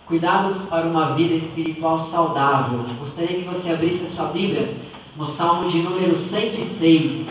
Cuidados para uma vida espiritual saudável. Gostaria que você abrisse a sua Bíblia no Salmo de número 106.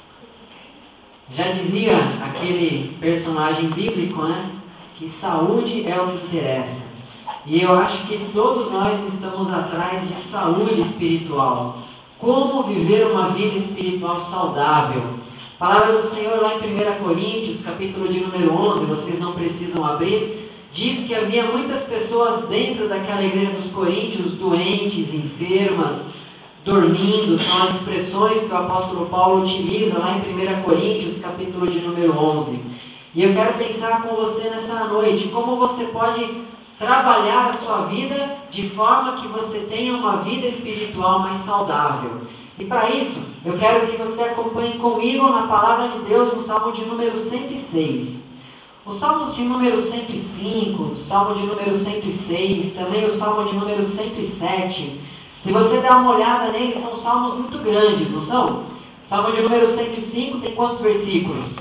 Já dizia aquele personagem bíblico, né? Que saúde é o que interessa. E eu acho que todos nós estamos atrás de saúde espiritual. Como viver uma vida espiritual saudável? A palavra do Senhor lá em 1 Coríntios, capítulo de número 11, vocês não precisam abrir, diz que havia muitas pessoas dentro daquela igreja dos Coríntios, doentes, enfermas, dormindo. São as expressões que o apóstolo Paulo utiliza lá em 1 Coríntios, capítulo de número 11. E eu quero pensar com você nessa noite, como você pode trabalhar a sua vida de forma que você tenha uma vida espiritual mais saudável. E para isso, eu quero que você acompanhe comigo na palavra de Deus no Salmo de número 106. Os Salmos de número 105, o Salmo de número 106, também o Salmo de número 107. Se você der uma olhada neles, são salmos muito grandes, não são? O Salmo de número 105 tem quantos versículos?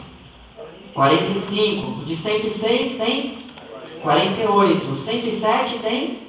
45. O de 106 tem 48. O 107 tem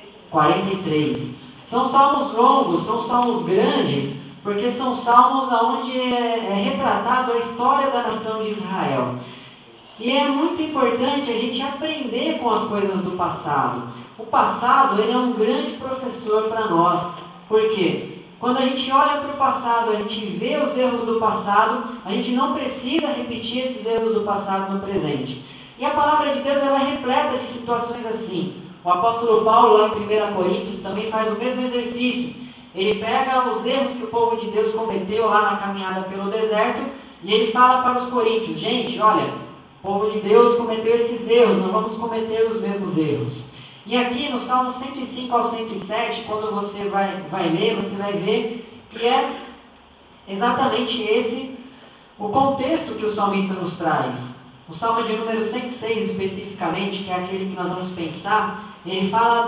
43. São salmos longos, são salmos grandes, porque são salmos onde é retratado a história da nação de Israel. E é muito importante a gente aprender com as coisas do passado. O passado, ele é um grande professor para nós. Por quê? Quando a gente olha para o passado, a gente vê os erros do passado, a gente não precisa repetir esses erros do passado no presente. E a palavra de Deus, ela é repleta de situações assim. O apóstolo Paulo, lá em 1 Coríntios, também faz o mesmo exercício. Ele pega os erros que o povo de Deus cometeu lá na caminhada pelo deserto, e ele fala para os coríntios: gente, olha, o povo de Deus cometeu esses erros, não vamos cometer os mesmos erros. E aqui no Salmo 105 ao 107, quando você vai ler, você vai ver que é exatamente esse o contexto que o salmista nos traz. O Salmo de número 106 especificamente, que é aquele que nós vamos pensar, ele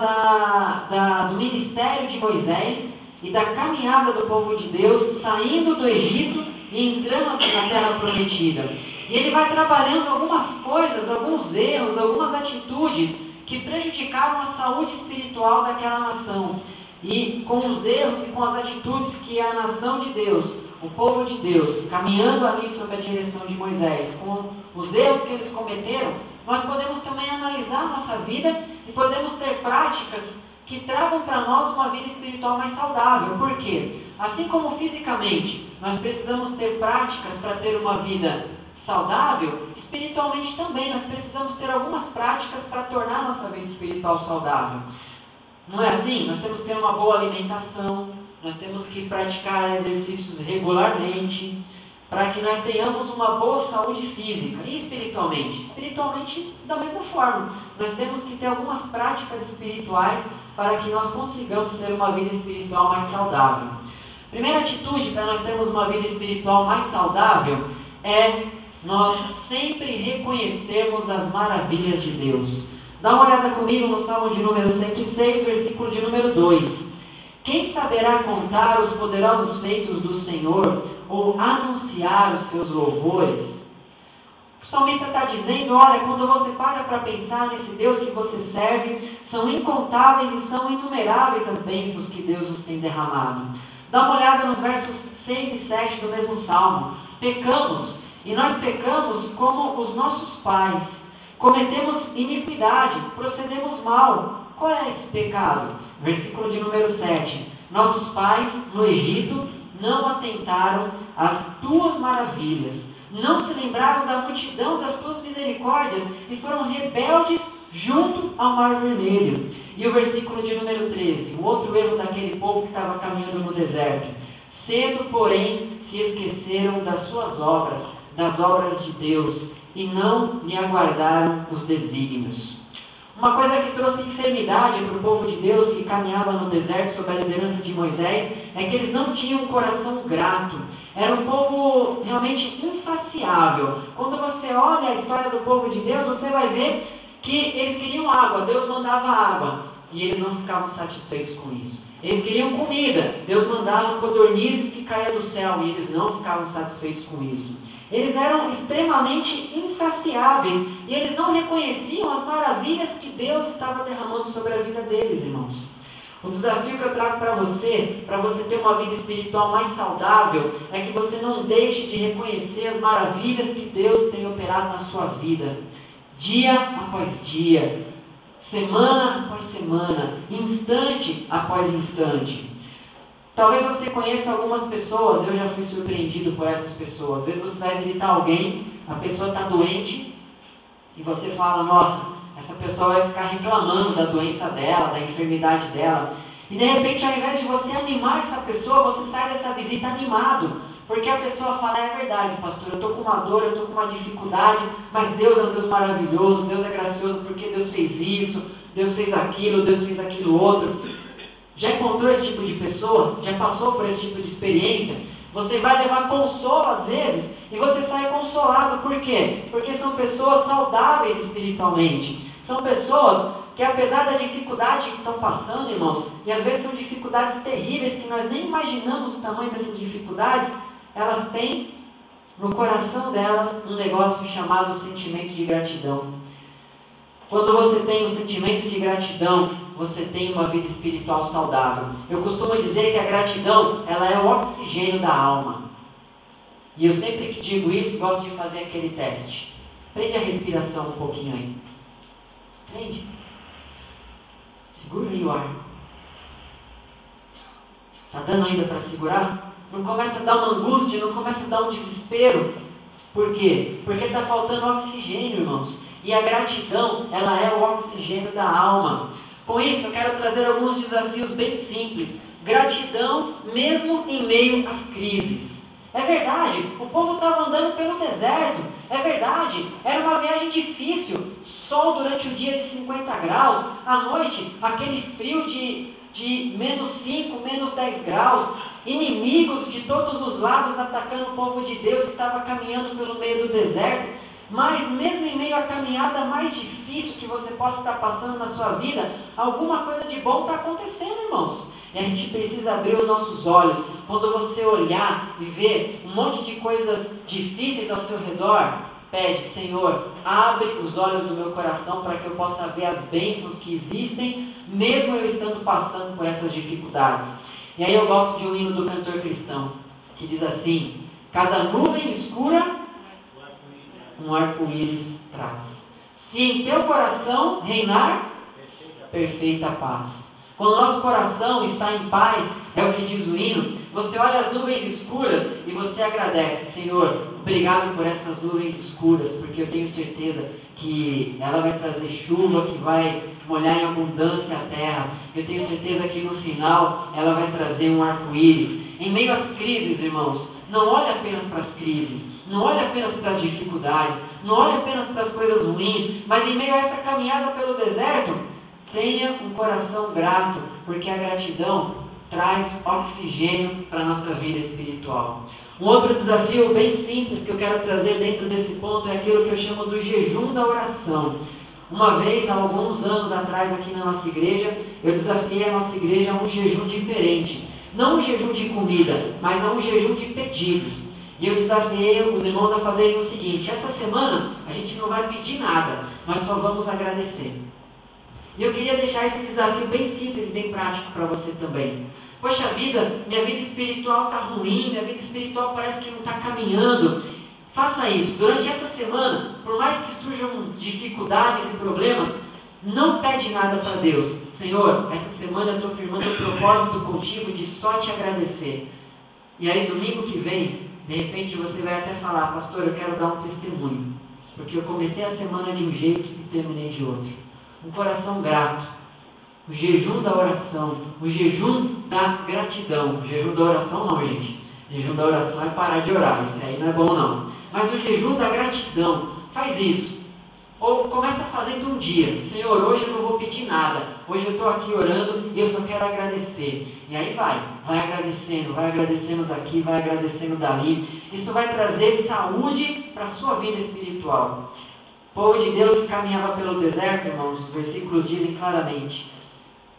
fala do ministério de Moisés e da caminhada do povo de Deus saindo do Egito e entrando na terra prometida. E ele vai trabalhando algumas coisas, alguns erros, algumas atitudes que prejudicavam a saúde espiritual daquela nação. E com os erros e com as atitudes que a nação de Deus, o povo de Deus, caminhando ali sob a direção de Moisés, com os erros que eles cometeram, nós podemos também analisar a nossa vida e podemos ter práticas que tragam para nós uma vida espiritual mais saudável. Por quê? Assim como fisicamente nós precisamos ter práticas para ter uma vida saudável, espiritualmente também nós precisamos ter algumas práticas para tornar a nossa vida espiritual saudável. Não é assim? Nós temos que ter uma boa alimentação, nós temos que praticar exercícios regularmente, para que nós tenhamos uma boa saúde física e espiritualmente. Espiritualmente, da mesma forma, nós temos que ter algumas práticas espirituais para que nós consigamos ter uma vida espiritual mais saudável. Primeira atitude para nós termos uma vida espiritual mais saudável é nós sempre reconhecermos as maravilhas de Deus. Dá uma olhada comigo no Salmo de número 106, versículo de número 2. Quem saberá contar os poderosos feitos do Senhor ou anunciar os seus louvores? O salmista está dizendo: olha, quando você para pensar nesse Deus que você serve, são incontáveis e são inumeráveis as bênçãos que Deus nos tem derramado. Dá uma olhada nos versos 6 e 7 do mesmo Salmo. Pecamos, e nós pecamos como os nossos pais. Cometemos iniquidade, procedemos mal. Qual é esse pecado? Versículo de número 7. Nossos pais no Egito não atentaram às tuas maravilhas, não se lembraram da multidão das tuas misericórdias e foram rebeldes junto ao Mar Vermelho. E o versículo de número 13, o outro erro daquele povo que estava caminhando no deserto. Cedo, porém, se esqueceram das suas obras, das obras de Deus, e não lhe aguardaram os desígnios. Uma coisa que trouxe enfermidade para o povo de Deus que caminhava no deserto sob a liderança de Moisés é que eles não tinham um coração grato. Era um povo realmente insaciável. Quando você olha a história do povo de Deus, você vai ver que eles queriam água, Deus mandava água. e eles não ficavam satisfeitos com isso. Eles queriam comida. Deus mandava codornizes que caíam do céu e eles não ficavam satisfeitos com isso. Eles eram extremamente insaciáveis e eles não reconheciam as maravilhas que Deus estava derramando sobre a vida deles, irmãos. O desafio que eu trago para você ter uma vida espiritual mais saudável, é que você não deixe de reconhecer as maravilhas que Deus tem operado na sua vida, dia após dia, semana após semana, instante após instante. Talvez você conheça algumas pessoas, eu já fui surpreendido por essas pessoas. Às vezes você vai visitar alguém, a pessoa está doente, e você fala, nossa, essa pessoa vai ficar reclamando da doença dela, da enfermidade dela. E de repente, ao invés de você animar essa pessoa, você sai dessa visita animado. Porque a pessoa fala, é verdade, pastor, eu estou com uma dor, eu estou com uma dificuldade, mas Deus é um Deus maravilhoso, Deus é gracioso porque Deus fez isso, Deus fez aquilo outro. Já encontrou esse tipo de pessoa? Já passou por esse tipo de experiência? Você vai levar consolo às vezes e você sai consolado. Por quê? Porque são pessoas saudáveis espiritualmente. São pessoas que, apesar da dificuldade que estão passando, irmãos, e às vezes são dificuldades terríveis que nós nem imaginamos o tamanho dessas dificuldades, elas têm no coração delas um negócio chamado sentimento de gratidão. Quando você tem um sentimento de gratidão, você tem uma vida espiritual saudável. Eu costumo dizer que a gratidão, ela é o oxigênio da alma. E eu sempre que digo isso, gosto de fazer aquele teste. Prende a respiração um pouquinho aí. Prende. Segura aí o ar. Está dando ainda para segurar? Não começa a dar uma angústia, não começa a dar um desespero. Por quê? Porque está faltando oxigênio, irmãos. E a gratidão, ela é o oxigênio da alma. Com isso, eu quero trazer alguns desafios bem simples. Gratidão mesmo em meio às crises. É verdade, o povo estava andando pelo deserto. É verdade, era uma viagem difícil. Sol durante o dia de 50 graus. À noite, aquele frio de menos 5, menos 10 graus. Inimigos de todos os lados atacando o povo de Deus que estava caminhando pelo meio do deserto. Mas mesmo em meio à caminhada mais difícil que você possa estar passando na sua vida, alguma coisa de bom está acontecendo, irmãos. E a gente precisa abrir os nossos olhos. Quando você olhar e ver um monte de coisas difíceis ao seu redor, pede, Senhor, abre os olhos do meu coração para que eu possa ver as bênçãos que existem, mesmo eu estando passando por essas dificuldades. E aí eu gosto de um hino do cantor cristão, que diz assim, cada nuvem escura um arco-íris traz. Se em teu coração reinar perfeita paz. Quando o nosso coração está em paz, é o que diz o hino, você olha as nuvens escuras e você agradece, Senhor, obrigado por essas nuvens escuras, porque eu tenho certeza que ela vai trazer chuva, que vai molhar em abundância a terra. Eu tenho certeza que no final ela vai trazer um arco-íris. Em meio às crises, irmãos, não olhe apenas para as crises. Não olhe apenas para as dificuldades, não olhe apenas para as coisas ruins, mas em meio a essa caminhada pelo deserto, tenha um coração grato, porque a gratidão traz oxigênio para a nossa vida espiritual. Um outro desafio bem simples que eu quero trazer dentro desse ponto é aquilo que eu chamo do jejum da oração. Uma vez, há alguns anos atrás, aqui na nossa igreja, eu desafiei a nossa igreja a um jejum diferente. Não um jejum de comida, mas a um jejum de pedidos. E eu desafiei os irmãos a fazerem o seguinte, essa semana a gente não vai pedir nada, nós só vamos agradecer. E eu queria deixar esse desafio bem simples e bem prático para você também. Poxa vida, minha vida espiritual está ruim, minha vida espiritual parece que não está caminhando. Faça isso, durante essa semana, por mais que surjam dificuldades e problemas, não pede nada para Deus. Senhor, essa semana eu estou firmando o propósito contigo de só te agradecer. E aí domingo que vem, de repente você vai até falar, pastor, eu quero dar um testemunho, porque eu comecei a semana de um jeito e terminei de outro. Um coração grato, o jejum da oração, o jejum da gratidão. O jejum da oração não, gente. O jejum da oração é parar de orar, isso aí não é bom não. Mas o jejum da gratidão, faz isso. Ou começa fazendo um dia, Senhor, hoje eu não vou pedir nada, hoje eu estou aqui orando e eu só quero agradecer. E aí vai agradecendo daqui, vai agradecendo dali. Isso vai trazer saúde para a sua vida espiritual. O povo de Deus que caminhava pelo deserto, irmãos, os versículos dizem claramente,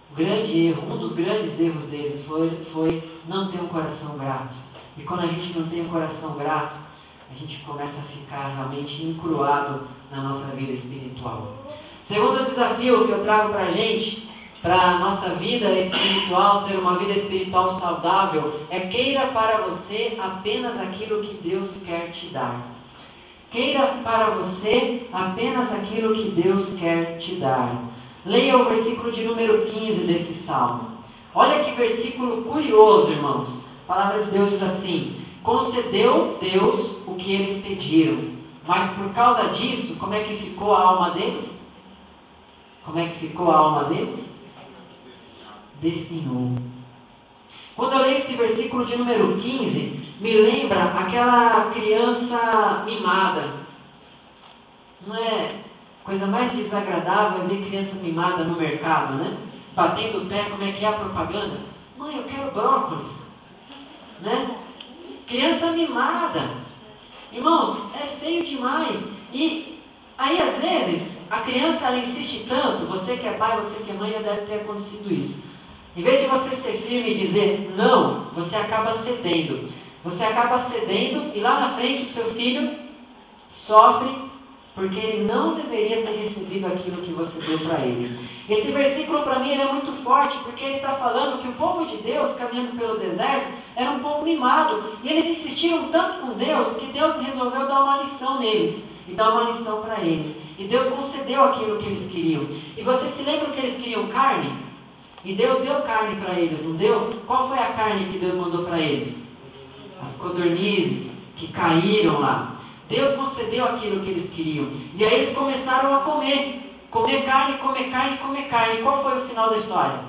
grande erro, um dos grandes erros deles foi não ter um coração grato. E quando a gente não tem um coração grato, a gente começa a ficar realmente encruado na nossa vida espiritual. Segundo desafio que eu trago para a gente, para a nossa vida espiritual ser uma vida espiritual saudável, é queira para você apenas aquilo que Deus quer te dar. Queira para você apenas aquilo que Deus quer te dar. Leia o versículo de número 15 desse salmo. Olha que versículo curioso, irmãos. A palavra de Deus diz assim: concedeu Deus o que eles pediram, mas por causa disso, como é que ficou a alma deles? Como é que ficou a alma deles? Definhou. Quando eu leio esse versículo de número 15, me lembra aquela criança mimada. Não é coisa mais desagradável ver criança mimada no mercado, né? Batendo o pé, como é que é a propaganda? Mãe, eu quero brócolis. Né? Criança mimada. Irmãos, é feio demais. E aí, às vezes, a criança ela insiste tanto, você que é pai, você que é mãe, já deve ter acontecido isso. Em vez de você ser firme e dizer não, você acaba cedendo. Você acaba cedendo e lá na frente o seu filho sofre porque ele não deveria ter recebido aquilo que você deu para ele. Esse versículo para mim ele é muito forte porque ele está falando que o povo de Deus, caminhando pelo deserto, era um povo mimado. E eles insistiram tanto com Deus que Deus resolveu dar uma lição neles e dar uma lição para eles. E Deus concedeu aquilo que eles queriam. E você se lembra que eles queriam carne? E Deus deu carne para eles, não deu? Qual foi a carne que Deus mandou para eles? As codornizes que caíram lá. Deus concedeu aquilo que eles queriam. E aí eles começaram a comer. Comer carne, comer carne, comer carne. E qual foi o final da história?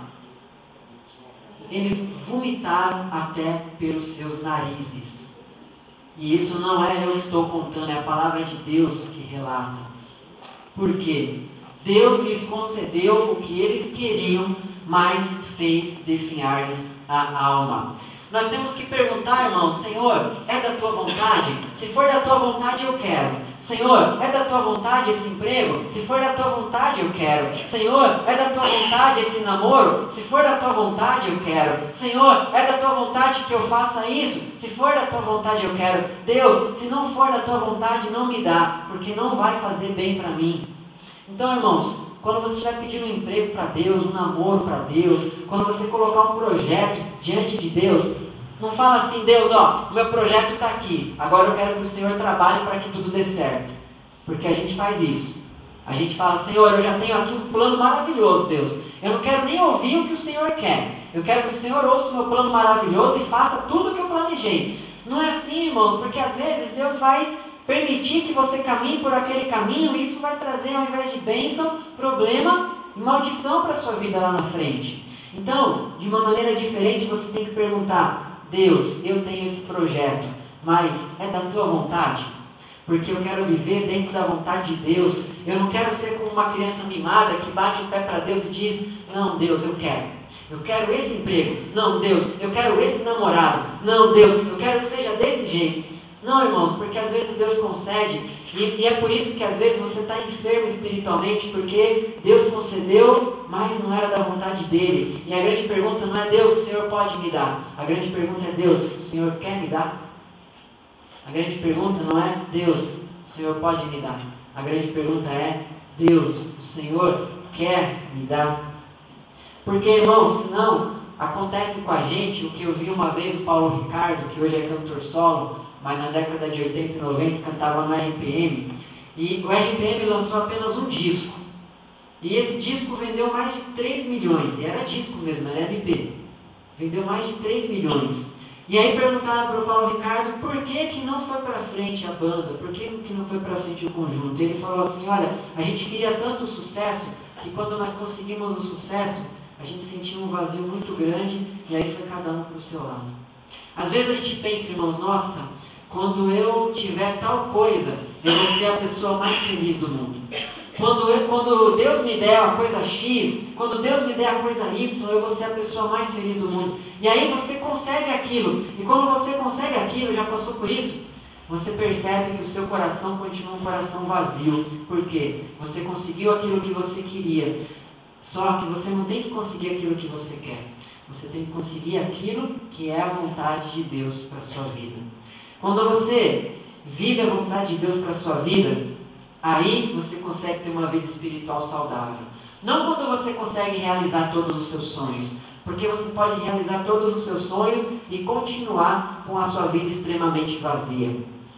Eles vomitaram até pelos seus narizes. E isso não é eu que estou contando, é a palavra de Deus que relata. Por quê? Deus lhes concedeu o que eles queriam, mas fez definhar-lhes a alma. Nós temos que perguntar, irmão, Senhor, é da tua vontade? Se for da tua vontade, eu quero. Senhor, é da tua vontade esse emprego? Se for da tua vontade, eu quero. Senhor, é da tua vontade esse namoro? Se for da tua vontade, eu quero. Senhor, é da tua vontade que eu faça isso? Se for da tua vontade, eu quero. Deus, se não for da tua vontade, não me dá, porque não vai fazer bem para mim. Então, irmãos, quando você estiver pedindo um emprego para Deus, um namoro para Deus, quando você colocar um projeto diante de Deus, não fala assim: Deus, ó, o meu projeto está aqui, agora eu quero que o Senhor trabalhe para que tudo dê certo. Porque a gente faz isso. A gente fala: Senhor, eu já tenho aqui um plano maravilhoso, Deus. Eu não quero nem ouvir o que o Senhor quer. Eu quero que o Senhor ouça o meu plano maravilhoso e faça tudo o que eu planejei. Não é assim, irmãos, porque às vezes Deus vai permitir que você caminhe por aquele caminho e isso vai trazer, ao invés de bênção, problema e maldição para a sua vida lá na frente. Então, de uma maneira diferente, você tem que perguntar: Deus, eu tenho esse projeto, mas é da tua vontade? Porque eu quero viver dentro da vontade de Deus. Eu não quero ser como uma criança mimada que bate o pé para Deus e diz: não, Deus, eu quero. Eu quero esse emprego. Não, Deus, eu quero esse namorado. Não, Deus, eu quero que seja desse jeito. Não, irmãos, porque às vezes Deus concede, e é por isso que às vezes você está enfermo espiritualmente, porque Deus concedeu, mas não era da vontade dele. E a grande pergunta não é: Deus, o Senhor pode me dar? A grande pergunta é: Deus, o Senhor quer me dar? A grande pergunta não é: Deus, o Senhor pode me dar? A grande pergunta é: Deus, o Senhor quer me dar? Porque, irmãos, senão acontece com a gente o que eu vi uma vez o Paulo Ricardo, que hoje é cantor solo, mas na década de 80 e 90 cantava no RPM, e o RPM lançou apenas um disco, e esse disco vendeu mais de 3 milhões, e era disco mesmo, era LP, vendeu mais de 3 milhões, e aí perguntaram para o Paulo Ricardo por que não foi para frente a banda, por que não foi para frente o conjunto. Ele falou assim: olha, a gente queria tanto sucesso, que quando nós conseguimos o sucesso, a gente sentiu um vazio muito grande, e aí foi cada um para o seu lado. Às vezes a gente pensa, irmãos, nossa, quando eu tiver tal coisa, eu vou ser a pessoa mais feliz do mundo. Quando Deus me der a coisa X, quando Deus me der a coisa Y, eu vou ser a pessoa mais feliz do mundo. E aí você consegue aquilo. E quando você consegue aquilo, já passou por isso, você percebe que o seu coração continua um coração vazio. Por quê? Você conseguiu aquilo que você queria. Só que você não tem que conseguir aquilo que você quer. Você tem que conseguir aquilo que é a vontade de Deus para a sua vida. Quando você vive a vontade de Deus para a sua vida, aí você consegue ter uma vida espiritual saudável. Não quando você consegue realizar todos os seus sonhos, porque você pode realizar todos os seus sonhos e continuar com a sua vida extremamente vazia.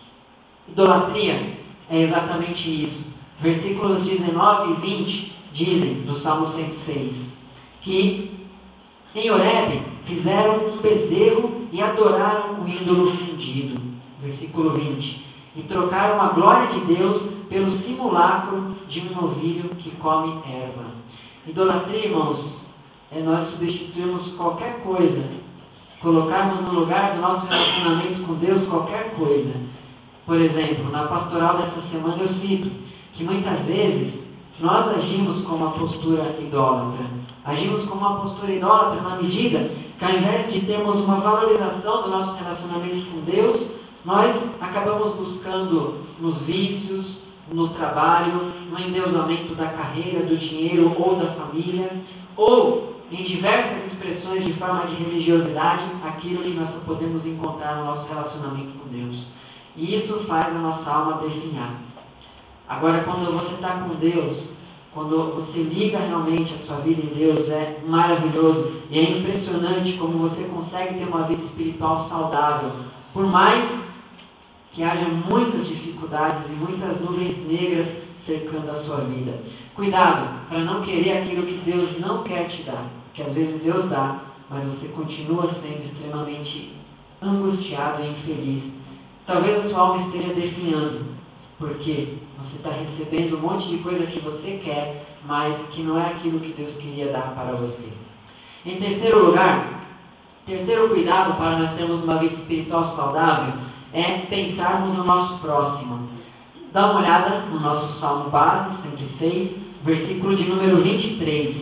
Idolatria é exatamente isso. Versículos 19 e 20 dizem, no Salmo 106, que em Horebe fizeram um bezerro e adoraram o ídolo fundido. Versículo 20. E trocaram a glória de Deus pelo simulacro de um novilho que come erva. Idolatria, irmãos, é nós substituirmos qualquer coisa, colocarmos no lugar do nosso relacionamento com Deus qualquer coisa. Por exemplo, na pastoral dessa semana eu cito que muitas vezes nós agimos com uma postura idólatra. Agimos com uma postura idólatra na medida que, ao invés de termos uma valorização do nosso relacionamento com Deus, nós acabamos buscando nos vícios, no trabalho, no endeusamento da carreira, do dinheiro ou da família, ou em diversas expressões de forma de religiosidade, aquilo que nós só podemos encontrar no nosso relacionamento com Deus. E isso faz a nossa alma definhar. Agora, quando você está com Deus, quando você liga realmente a sua vida em Deus, é maravilhoso e é impressionante como você consegue ter uma vida espiritual saudável. Por mais que haja muitas dificuldades e muitas nuvens negras cercando a sua vida. Cuidado para não querer aquilo que Deus não quer te dar, que às vezes Deus dá, mas você continua sendo extremamente angustiado e infeliz. Talvez a sua alma esteja definhando, porque você está recebendo um monte de coisa que você quer, mas que não é aquilo que Deus queria dar para você. Em terceiro lugar, terceiro cuidado para nós termos uma vida espiritual saudável é pensarmos no nosso próximo. Dá uma olhada no nosso Salmo base, 106, versículo de número 23.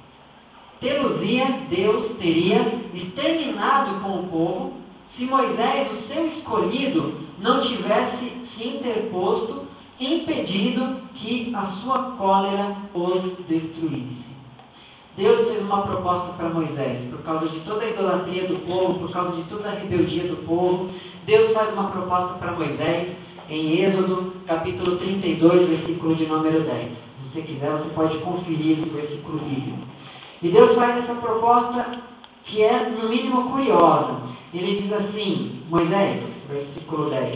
Deus teria exterminado com o povo se Moisés, o seu escolhido, não tivesse se interposto, impedindo que a sua cólera os destruísse. Deus fez uma proposta para Moisés, por causa de toda a idolatria do povo, por causa de toda a rebeldia do povo. Deus faz uma proposta para Moisés em Êxodo, capítulo 32, versículo de número 10. Se você quiser, você pode conferir esse versículo bíblico. E Deus faz essa proposta que é, no mínimo, curiosa. Ele diz assim, Moisés, versículo 10.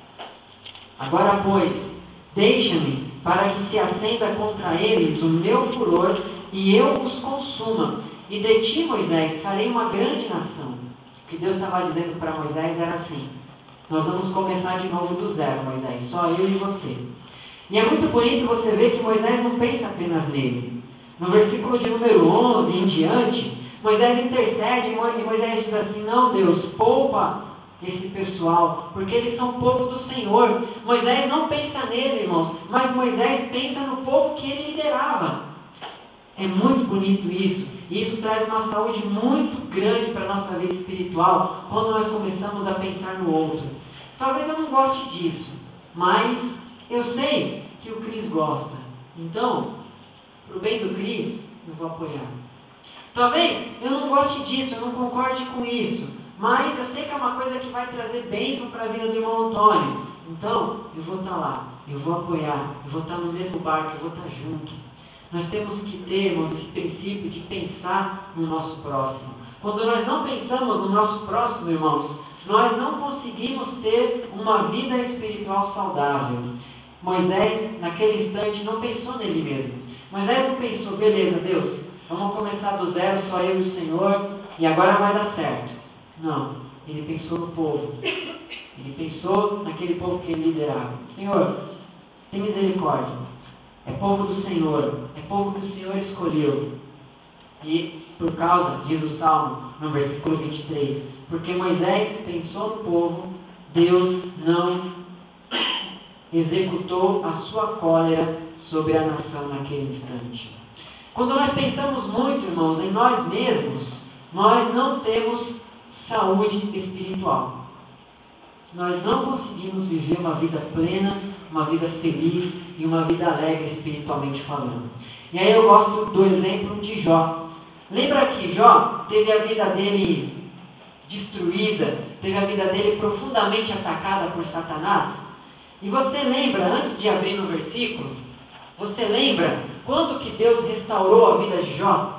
Agora, pois, deixa-me para que se acenda contra eles o meu furor e eu os consuma. E de ti, Moisés, farei uma grande nação. O que Deus estava dizendo para Moisés era assim: nós vamos começar de novo do zero, Moisés, só eu e você. E é muito bonito você ver que Moisés não pensa apenas nele. No versículo de número 11 em diante, Moisés intercede e Moisés diz assim: não, Deus, poupa esse pessoal, porque eles são povo do Senhor. Moisés não pensa nele, irmãos, mas Moisés pensa no povo que ele liderava. É muito bonito isso. E isso traz uma saúde muito grande para a nossa vida espiritual, quando nós começamos a pensar no outro. Talvez eu não goste disso, mas eu sei que o Cris gosta. Então, para o bem do Cris, eu vou apoiar. Talvez eu não goste disso, eu não concorde com isso, mas eu sei que é uma coisa que vai trazer bênção para a vida do irmão Antônio. Então, eu vou estar lá, eu vou apoiar, eu vou estar no mesmo barco, eu vou estar junto. Nós temos que ter, irmãos, esse princípio de pensar no nosso próximo. Quando nós não pensamos no nosso próximo, irmãos, nós não conseguimos ter uma vida espiritual saudável. Moisés, naquele instante, não pensou nele mesmo. Moisés não pensou, beleza, Deus, vamos começar do zero, só eu e o Senhor, e agora vai dar certo. Não, ele pensou no povo. Ele pensou naquele povo que ele liderava. Senhor, tem misericórdia. É povo do Senhor, é povo que o Senhor escolheu. E por causa, diz o Salmo, no versículo 23, porque Moisés pensou no povo, Deus não executou a sua cólera sobre a nação naquele instante. Quando nós pensamos muito, irmãos, em nós mesmos, nós não temos saúde espiritual. Nós não conseguimos viver uma vida plena, uma vida feliz, e uma vida alegre espiritualmente falando. E aí eu gosto do exemplo de Jó. Lembra que Jó teve a vida dele destruída, teve a vida dele profundamente atacada por Satanás? E você lembra, antes de abrir no versículo, você lembra quando que Deus restaurou a vida de Jó?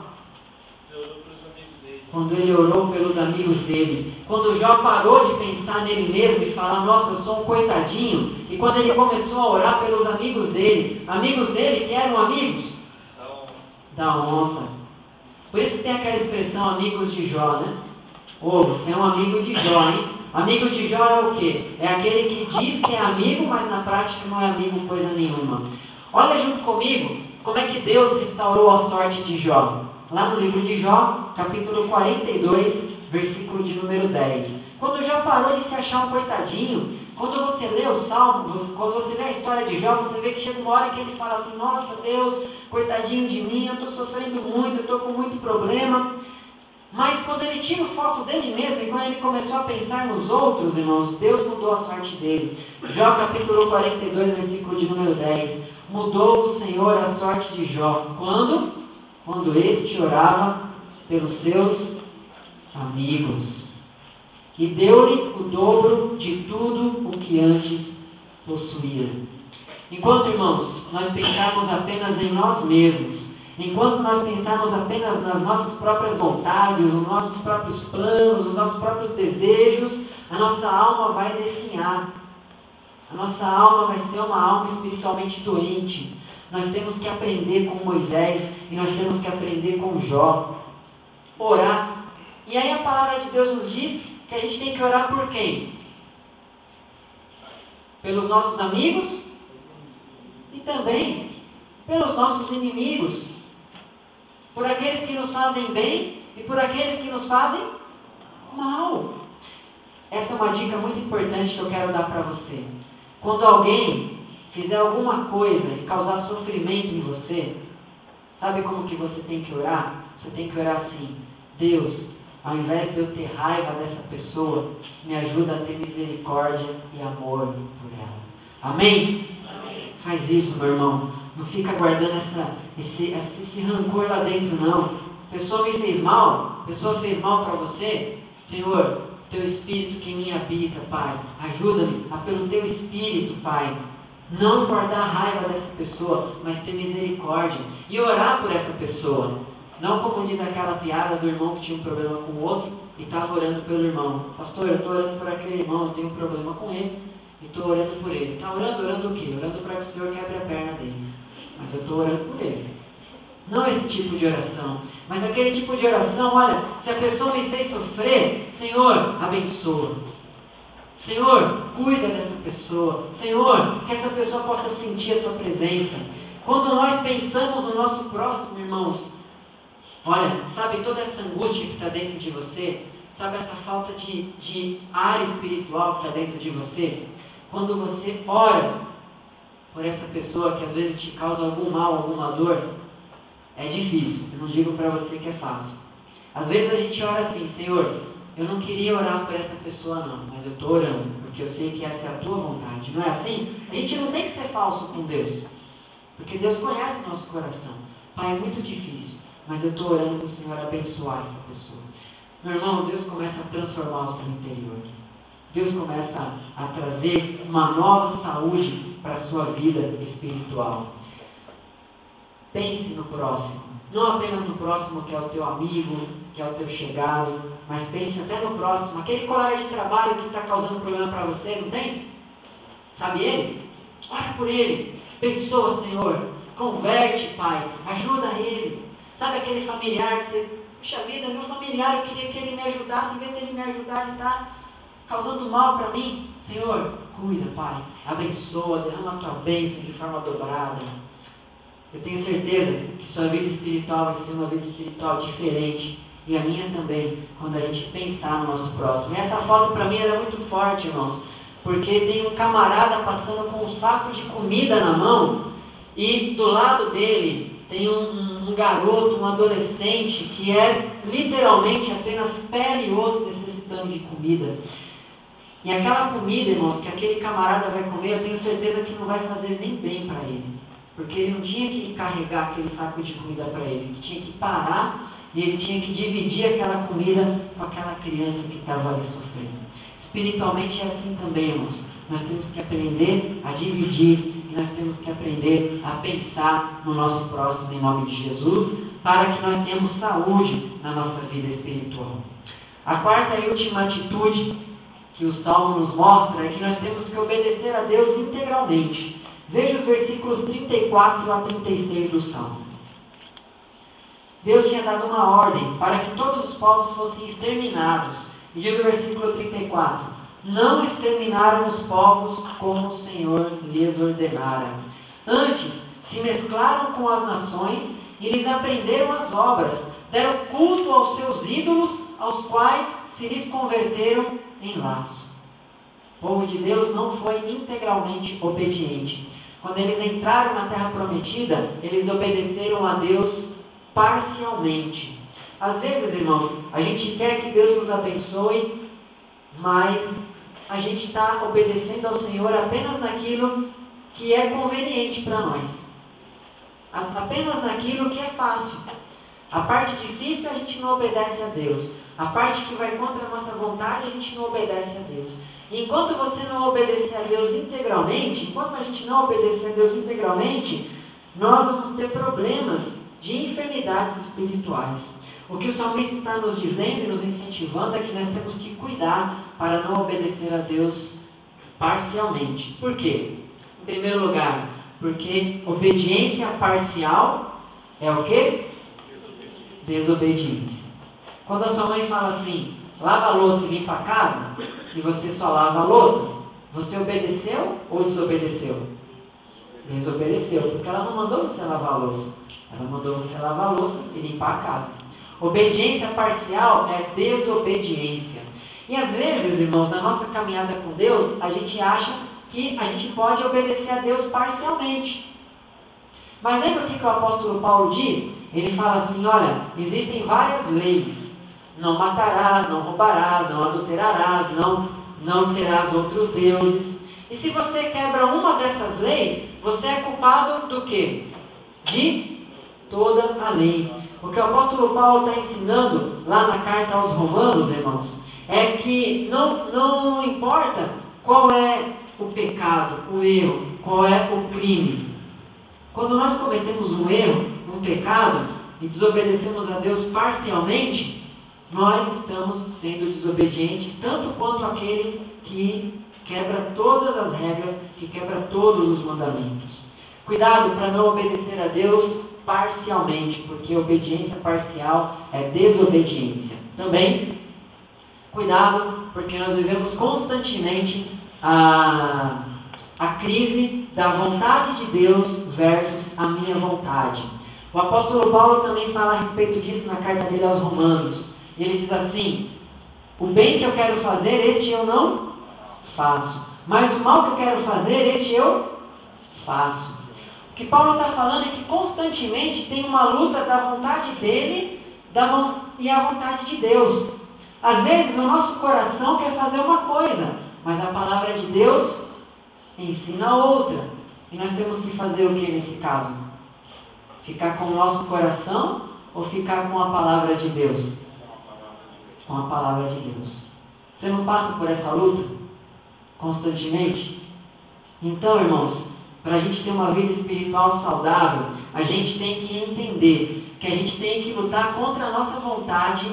Quando ele orou pelos amigos dele. Quando Jó parou de pensar nele mesmo e falar, nossa, eu sou um coitadinho. E quando ele começou a orar pelos amigos dele que eram amigos da onça. Por isso tem aquela expressão, amigos de Jó, né? Ô, você é um amigo de Jó, hein? Amigo de Jó é o quê? É aquele que diz que é amigo, mas na prática não é amigo coisa nenhuma. Olha junto comigo como é que Deus restaurou a sorte de Jó. Lá no livro de Jó, capítulo 42, versículo de número 10. Quando Jó parou de se achar um coitadinho, quando você lê o Salmo, quando você lê a história de Jó, você vê que chega uma hora que ele fala assim, nossa Deus, coitadinho de mim, eu estou sofrendo muito, eu estou com muito problema. Mas quando ele tira o foco dele mesmo e quando ele começou a pensar nos outros, irmãos, Deus mudou a sorte dele. Jó capítulo 42, versículo de número 10. Mudou o Senhor a sorte de Jó. Quando? Quando este orava pelos seus amigos. E deu-lhe o dobro de tudo o que antes possuía. Enquanto, irmãos, nós pensarmos apenas em nós mesmos, enquanto nós pensarmos apenas nas nossas próprias vontades, nos nossos próprios planos, nos nossos próprios desejos, a nossa alma vai definhar. A nossa alma vai ser uma alma espiritualmente doente. Nós temos que aprender com Moisés e nós temos que aprender com Jó. Orar. E aí a palavra de Deus nos diz que a gente tem que orar por quem? Pelos nossos amigos e também pelos nossos inimigos. Por aqueles que nos fazem bem e por aqueles que nos fazem mal. Essa é uma dica muito importante que eu quero dar para você. Quando alguém fizer alguma coisa e causar sofrimento em você, sabe como que você tem que orar? Você tem que orar assim, Deus, ao invés de eu ter raiva dessa pessoa, me ajuda a ter misericórdia e amor por ela. Amém? Amém. Faz isso, meu irmão. Não fica guardando esse rancor lá dentro, não. A pessoa me fez mal, a pessoa fez mal para você. Senhor, teu Espírito que em mim habita, Pai, ajuda-me a pelo teu Espírito, Pai, não guardar raiva dessa pessoa, mas ter misericórdia e orar por essa pessoa. Não como diz aquela piada do irmão que tinha um problema com o outro e estava orando pelo irmão. Pastor, eu estou orando por aquele irmão, eu tenho um problema com ele e estou orando por ele. Está orando o quê? Orando para que o Senhor quebre a perna dele. Mas eu estou orando por ele. Não esse tipo de oração, mas aquele tipo de oração, olha, se a pessoa me fez sofrer, Senhor, abençoa. Senhor, cuida dessa pessoa. Senhor, que essa pessoa possa sentir a tua presença. Quando nós pensamos no nosso próximo, irmãos, olha, sabe toda essa angústia que está dentro de você? Sabe essa falta de ar espiritual que está dentro de você? Quando você ora por essa pessoa que às vezes te causa algum mal, alguma dor, é difícil. Eu não digo para você que é fácil. Às vezes a gente ora assim, Senhor, eu não queria orar por essa pessoa não, mas eu estou orando, porque eu sei que essa é a tua vontade. Não é assim? A gente não tem que ser falso com Deus, porque Deus conhece o nosso coração. Pai, é muito difícil, mas eu estou orando para o Senhor abençoar essa pessoa. Meu irmão, Deus começa a transformar o seu interior. Deus começa a trazer uma nova saúde para a sua vida espiritual. Pense no próximo. Não apenas no próximo que é o teu amigo, que é o teu chegado, mas pense até no próximo. Aquele colega de trabalho que está causando problema para você, não tem? Sabe ele? Ora por ele. Abençoa, Senhor. Converte, Pai. Ajuda ele. Sabe aquele familiar que você... Puxa vida, meu familiar, eu queria que ele me ajudasse. Em vez de ele me ajudar, ele está causando mal para mim. Senhor, cuida, Pai. Abençoa, derrama a tua bênção de forma dobrada. Eu tenho certeza que sua vida espiritual vai ser uma vida espiritual diferente. E a minha também, quando a gente pensar no nosso próximo. E essa foto para mim era muito forte, irmãos. Porque tem um camarada passando com um saco de comida na mão. E do lado dele tem um garoto, um adolescente, que é literalmente apenas pele e osso necessitando de comida. E aquela comida, irmãos, que aquele camarada vai comer, eu tenho certeza que não vai fazer nem bem para ele. Porque ele não tinha que carregar aquele saco de comida para ele. Ele tinha que parar e ele tinha que dividir aquela comida com aquela criança que estava ali sofrendo. Espiritualmente é assim também, irmãos. Nós temos que aprender a dividir e nós temos que aprender a pensar no nosso próximo em nome de Jesus, para que nós tenhamos saúde na nossa vida espiritual. A quarta e última atitude que o Salmo nos mostra é que nós temos que obedecer a Deus integralmente. Veja os versículos 34 a 36 do Salmo. Deus tinha dado uma ordem para que todos os povos fossem exterminados. E diz o versículo 34: não exterminaram os povos como o Senhor lhes ordenara. Antes, se mesclaram com as nações e lhes aprenderam as obras, deram culto aos seus ídolos, aos quais se lhes converteram em laço. O povo de Deus não foi integralmente obediente. Quando eles entraram na terra prometida, eles obedeceram a Deus parcialmente. Às vezes, irmãos, a gente quer que Deus nos abençoe, mas a gente está obedecendo ao Senhor apenas naquilo que é conveniente para nós. Apenas naquilo que é fácil. A parte difícil a gente não obedece a Deus. A parte que vai contra a nossa vontade a gente não obedece a Deus. E enquanto você não obedecer a Deus integralmente, enquanto a gente não obedecer a Deus integralmente, nós vamos ter problemas de enfermidades espirituais. O que o salmista está nos dizendo e nos incentivando é que nós temos que cuidar para não obedecer a Deus parcialmente. Por quê? Em primeiro lugar, porque obediência parcial é o quê? Desobediência. Quando a sua mãe fala assim, lava a louça e limpa a casa, e você só lava a louça, você obedeceu ou desobedeceu? Desobedeceu, porque ela não mandou você lavar a louça. Ela mandou você lavar a louça e limpar a casa. Obediência parcial é desobediência. E às vezes, irmãos, na nossa caminhada com Deus, a gente acha que a gente pode obedecer a Deus parcialmente. Mas lembra o que o apóstolo Paulo diz? Ele fala assim, olha, existem várias leis. Não matarás, não roubarás, não adulterarás, não terás outros deuses. E se você quebra uma dessas leis, você é culpado do quê? De toda a lei. O que o apóstolo Paulo está ensinando lá na carta aos Romanos, irmãos, é que não importa qual é o pecado, o erro, qual é o crime. Quando nós cometemos um erro, um pecado, e desobedecemos a Deus parcialmente, nós estamos sendo desobedientes, tanto quanto aquele que quebra todas as regras, que quebra todos os mandamentos. Cuidado para não obedecer a Deus parcialmente, porque obediência parcial é desobediência. Também, cuidado, porque nós vivemos constantemente a crise da vontade de Deus versus a minha vontade. O apóstolo Paulo também fala a respeito disso na carta dele aos Romanos. E ele diz assim, o bem que eu quero fazer, este eu não faço. Mas o mal que eu quero fazer, este eu faço. O que Paulo está falando é que constantemente tem uma luta da vontade dele e a vontade de Deus. Às vezes o nosso coração quer fazer uma coisa, mas a palavra de Deus ensina outra. E nós temos que fazer o que nesse caso? Ficar com o nosso coração ou ficar com a palavra de Deus? Com a palavra de Deus. Você não passa por essa luta constantemente? Então, irmãos, para a gente ter uma vida espiritual saudável, a gente tem que entender que a gente tem que lutar contra a nossa vontade,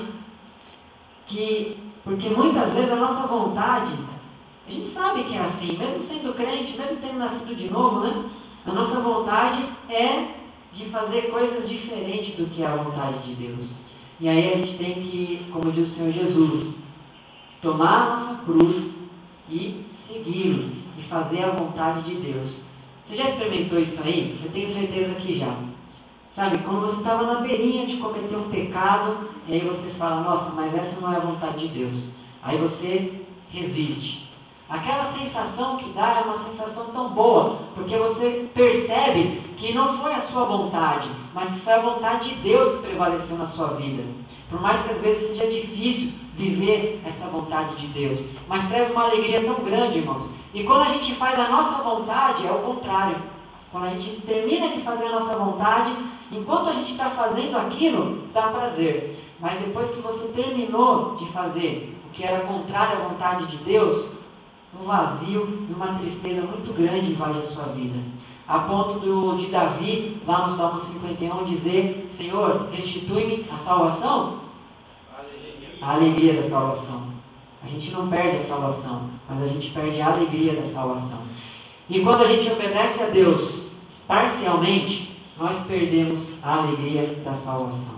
porque muitas vezes a nossa vontade, a gente sabe que é assim, mesmo sendo crente, mesmo tendo nascido de novo, né? A nossa vontade é de fazer coisas diferentes do que a vontade de Deus. E aí a gente tem que, como diz o Senhor Jesus, tomar a nossa cruz e segui-lo, e fazer a vontade de Deus. Você já experimentou isso aí? Eu tenho certeza que já. Sabe, quando você estava na beirinha de cometer um pecado, e aí você fala, nossa, mas essa não é a vontade de Deus. Aí você resiste. Aquela sensação que dá é uma sensação tão boa, porque você percebe que não foi a sua vontade, mas que foi a vontade de Deus que prevaleceu na sua vida. Por mais que às vezes seja difícil viver essa vontade de Deus, mas traz uma alegria tão grande, irmãos. E quando a gente faz a nossa vontade, é o contrário. Quando a gente termina de fazer a nossa vontade, enquanto a gente está fazendo aquilo, dá prazer. Mas depois que você terminou de fazer o que era contrário à vontade de Deus, um vazio e uma tristeza muito grande invade a sua vida. A ponto de Davi, lá no Salmo 51, dizer: Senhor, restitui-me a salvação? A alegria da salvação. A gente não perde a salvação, mas a gente perde a alegria da salvação. E quando a gente obedece a Deus parcialmente, nós perdemos a alegria da salvação.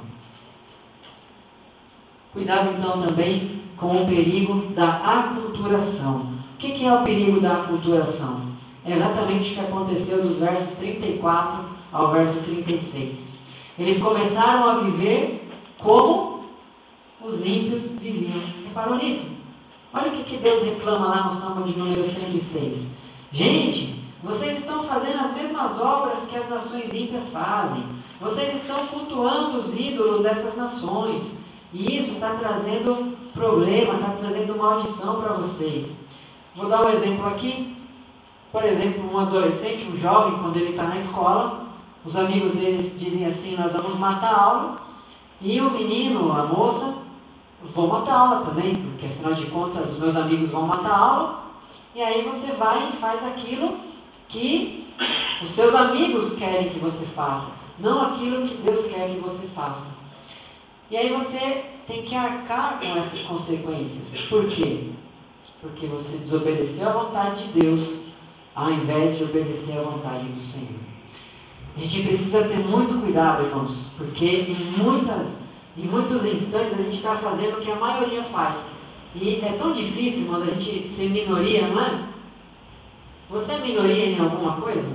Cuidado então também com o perigo da aculturação. O que é o perigo da aculturação? É exatamente o que aconteceu dos versos 34 ao verso 36. Eles começaram a viver como os ímpios viviam. Reparou nisso? Olha o que Deus reclama lá no Salmo de número 106. Gente, vocês estão fazendo as mesmas obras que as nações ímpias fazem. Vocês estão cultuando os ídolos dessas nações. E isso está trazendo problema, está trazendo maldição para vocês. Vou dar um exemplo aqui. Por exemplo, um adolescente, um jovem, quando ele está na escola, os amigos deles dizem assim: nós vamos matar a aula. E o menino, a moça, vou matar a aula também, porque afinal de contas os meus amigos vão matar a aula. E aí você vai e faz aquilo que os seus amigos querem que você faça, não aquilo que Deus quer que você faça. E aí você tem que arcar com essas consequências. Por quê? Porque você desobedeceu à vontade de Deus, ao invés de obedecer à vontade do Senhor. A gente precisa ter muito cuidado, irmãos, porque em muitos instantes a gente está fazendo o que a maioria faz. E é tão difícil, irmãos, a gente ser minoria, não é? Você é minoria em alguma coisa?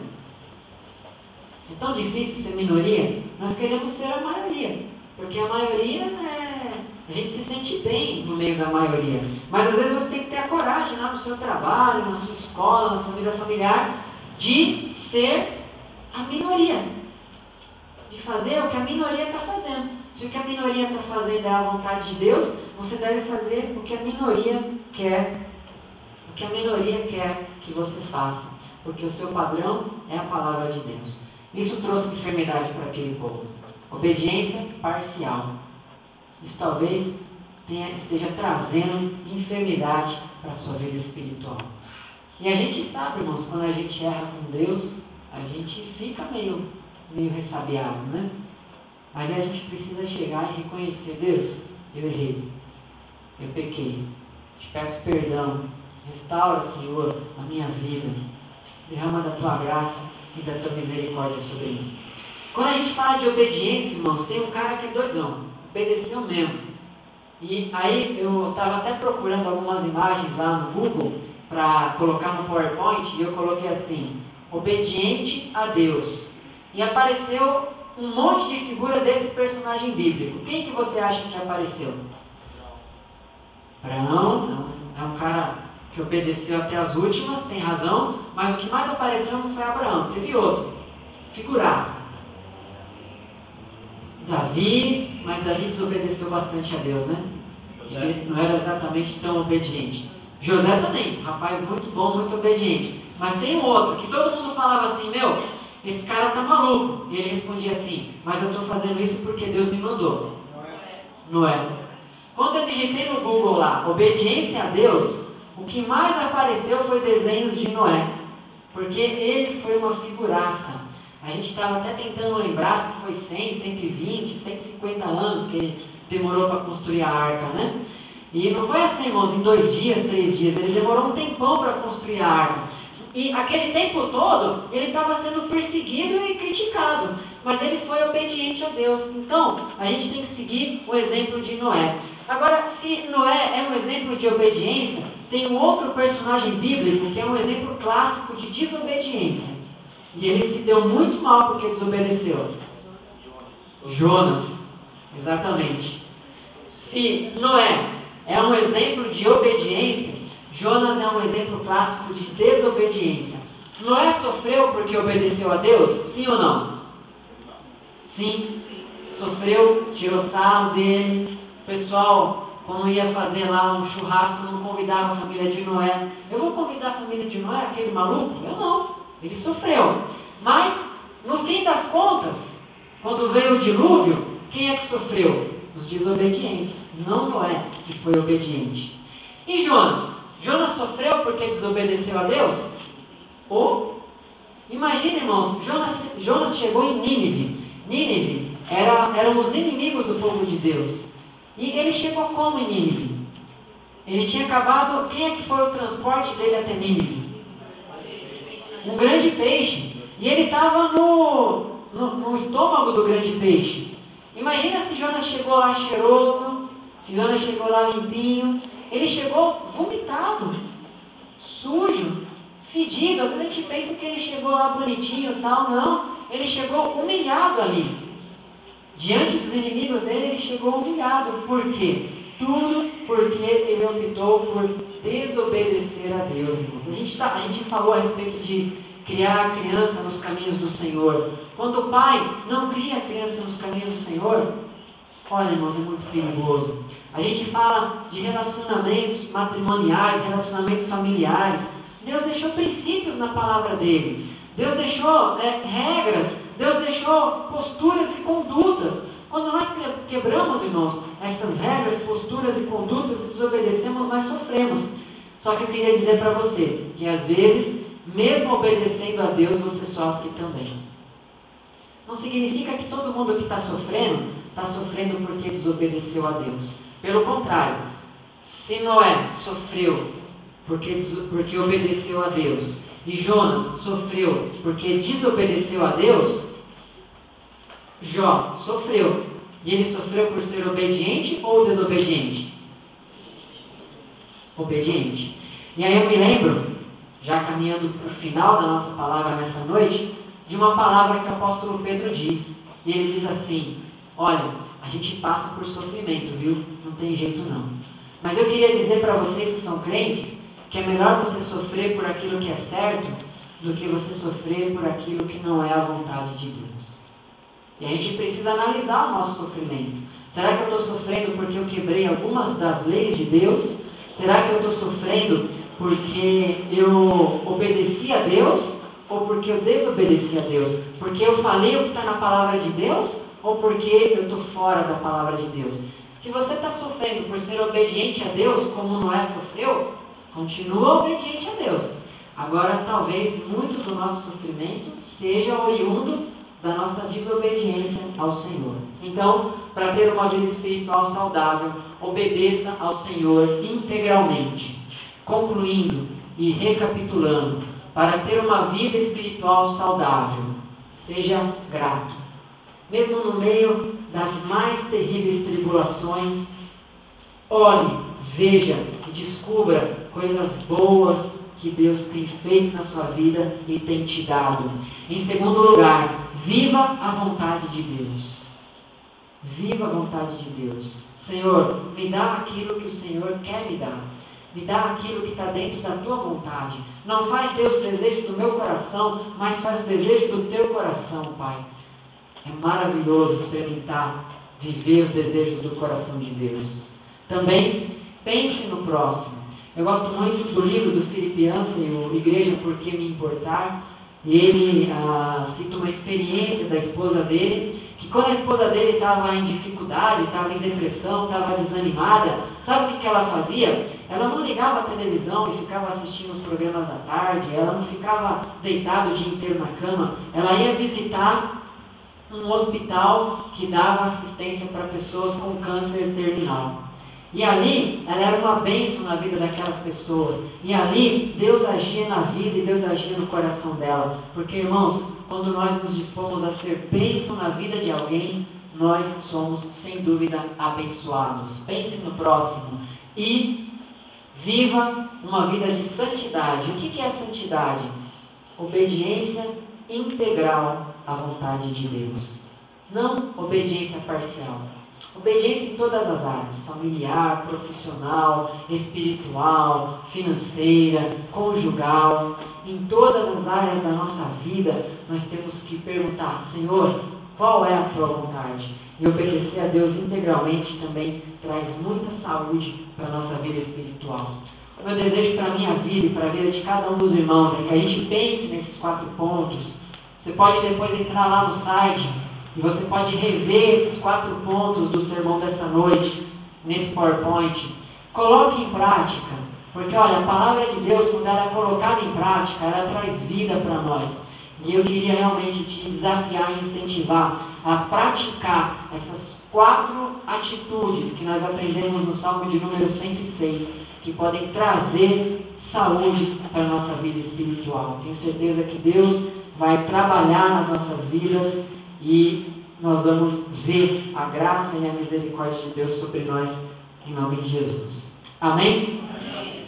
É tão difícil ser minoria? Nós queremos ser a maioria. Porque a maioria, a gente se sente bem no meio da maioria. Mas às vezes você tem que ter a coragem lá no seu trabalho, na sua escola, na sua vida familiar, de ser a minoria. De fazer o que a minoria está fazendo. Se o que a minoria está fazendo é a vontade de Deus, você deve fazer o que a minoria quer. O que a minoria quer que você faça. Porque o seu padrão é a palavra de Deus. Isso trouxe enfermidade para aquele povo. Obediência parcial. Isso talvez esteja trazendo enfermidade para a sua vida espiritual. E a gente sabe, irmãos, quando a gente erra com Deus, a gente fica meio ressabiado, né? Mas aí a gente precisa chegar e reconhecer: Deus, eu errei, eu pequei, te peço perdão, restaura, Senhor, a minha vida, derrama da tua graça e da tua misericórdia sobre mim. Quando a gente fala de obediência, irmãos, tem um cara que é doidão, obedeceu mesmo. E aí eu estava até procurando algumas imagens lá no Google para colocar no PowerPoint, e eu coloquei assim: obediente a Deus. E apareceu um monte de figura desse personagem bíblico. Quem que você acha que apareceu? Abraão, não. É um cara que obedeceu até as últimas, tem razão, mas o que mais apareceu não foi Abraão, teve outro. Figuraça. Davi, mas Davi desobedeceu bastante a Deus, né? Ele não era exatamente tão obediente. José também, rapaz muito bom, muito obediente. Mas tem um outro, que todo mundo falava assim: meu, esse cara tá maluco. E ele respondia assim: mas eu estou fazendo isso porque Deus me mandou. Noé. Quando eu digitei no Google lá, obediência a Deus, o que mais apareceu foi desenhos de Noé. Porque ele foi uma figuraça. A gente estava até tentando lembrar se foi 100, 120, 150 anos que ele demorou para construir a arca, né? E não foi assim, irmãos, em 2 dias, 3 dias. Ele demorou um tempão para construir a arca. E aquele tempo todo, ele estava sendo perseguido e criticado. Mas ele foi obediente a Deus. Então, a gente tem que seguir o exemplo de Noé. Agora, se Noé é um exemplo de obediência, tem um outro personagem bíblico que é um exemplo clássico de desobediência. E ele se deu muito mal porque desobedeceu. Jonas. Exatamente. Se Noé é um exemplo de obediência, Jonas é um exemplo clássico de desobediência. Noé sofreu porque obedeceu a Deus? Sim ou não? Sim. Sofreu, tirou sarro dele. O pessoal, quando ia fazer lá um churrasco, não convidava a família de Noé. Eu vou convidar a família de Noé, aquele maluco? Eu não. Ele sofreu. Mas, no fim das contas, quando veio o dilúvio, quem é que sofreu? Os desobedientes. Não Noé, que foi obediente. E Jonas? Jonas sofreu porque desobedeceu a Deus? Ou, imagina, irmãos, Jonas chegou em Nínive. Nínive eram os inimigos do povo de Deus. E ele chegou como em Nínive? Ele tinha acabado... Quem é que foi o transporte dele até Nínive? Um grande peixe. E ele estava no estômago do grande peixe. Imagina se Jonas chegou lá cheiroso, se Jonas chegou lá limpinho. Ele chegou vomitado, sujo, fedido. Às vezes a gente pensa que ele chegou lá bonitinho e tal. Não, ele chegou humilhado ali. Diante dos inimigos dele, ele chegou humilhado. Por quê? Tudo porque ele optou por desobedecer a Deus, irmãos. A gente falou a respeito de criar a criança nos caminhos do Senhor. Quando o pai não cria a criança nos caminhos do Senhor, olha, irmãos, é muito perigoso. A gente fala de relacionamentos matrimoniais, relacionamentos familiares. Deus deixou princípios na palavra dele. Deus deixou regras. Deus deixou posturas e condutas. Quando nós quebramos, irmãos, essas regras, posturas e condutas e desobedecemos, nós sofremos. Só que eu queria dizer para você que às vezes, mesmo obedecendo a Deus, você sofre também. Não significa que todo mundo que está sofrendo porque desobedeceu a Deus. Pelo contrário, se Noé sofreu porque obedeceu a Deus, e Jonas sofreu porque desobedeceu a Deus, Jó sofreu. E ele sofreu por ser obediente ou desobediente? Obediente. E aí eu me lembro, já caminhando para o final da nossa palavra nessa noite, de uma palavra que o apóstolo Pedro diz. E ele diz assim: olha, a gente passa por sofrimento, viu? Não tem jeito não. Mas eu queria dizer para vocês que são crentes, que é melhor você sofrer por aquilo que é certo, do que você sofrer por aquilo que não é a vontade de Deus. E a gente precisa analisar o nosso sofrimento. Será que eu estou sofrendo porque eu quebrei algumas das leis de Deus? Será que eu estou sofrendo porque eu obedeci a Deus? Ou porque eu desobedeci a Deus? Porque eu falei o que está na palavra de Deus? Ou porque eu estou fora da palavra de Deus? Se você está sofrendo por ser obediente a Deus, como Noé sofreu, continua obediente a Deus. Agora, talvez, muito do nosso sofrimento seja oriundo da nossa desobediência ao Senhor. Então, para ter uma vida espiritual saudável, obedeça ao Senhor integralmente. Concluindo e recapitulando, para ter uma vida espiritual saudável, seja grato. Mesmo no meio das mais terríveis tribulações, olhe, veja e descubra coisas boas que Deus tem feito na sua vida e tem te dado. Em segundo lugar, viva a vontade de Deus. Viva a vontade de Deus. Senhor, me dá aquilo que o Senhor quer me dar. Me dá aquilo que está dentro da tua vontade. Não faz, Deus, o desejo do meu coração, mas faz o desejo do teu coração, Pai. É maravilhoso experimentar, viver os desejos do coração de Deus. Também, pense no próximo. Eu gosto muito do livro do Philip Yancey, o Igreja Por Que Me Importar. E ele cita uma experiência da esposa dele, que quando a esposa dele estava em dificuldade, estava em depressão, estava desanimada, sabe o que ela fazia? Ela não ligava a televisão e ficava assistindo os programas da tarde, ela não ficava deitada o dia inteiro na cama, ela ia visitar um hospital que dava assistência para pessoas com câncer terminal. E ali, ela era uma bênção na vida daquelas pessoas. E ali, Deus agia na vida e Deus agia no coração dela. Porque, irmãos, quando nós nos dispomos a ser bênção na vida de alguém, nós somos, sem dúvida, abençoados. Pense no próximo. E viva uma vida de santidade. O que é santidade? Obediência integral à vontade de Deus. Não obediência parcial. Obediência em todas as áreas, familiar, profissional, espiritual, financeira, conjugal. Em todas as áreas da nossa vida, nós temos que perguntar: Senhor, qual é a tua vontade? E obedecer a Deus integralmente também traz muita saúde para a nossa vida espiritual. O meu desejo para a minha vida e para a vida de cada um dos irmãos é que a gente pense nesses 4 pontos. Você pode depois entrar lá no site e você pode rever esses 4 pontos do sermão dessa noite, nesse PowerPoint. Coloque em prática, porque olha, a palavra de Deus, quando ela é colocada em prática, ela traz vida para nós. E eu queria realmente te desafiar e incentivar a praticar essas 4 atitudes que nós aprendemos no Salmo de número 106, que podem trazer saúde para a nossa vida espiritual. Tenho certeza que Deus vai trabalhar nas nossas vidas e nós vamos ver a graça e a misericórdia de Deus sobre nós, em nome de Jesus. Amém?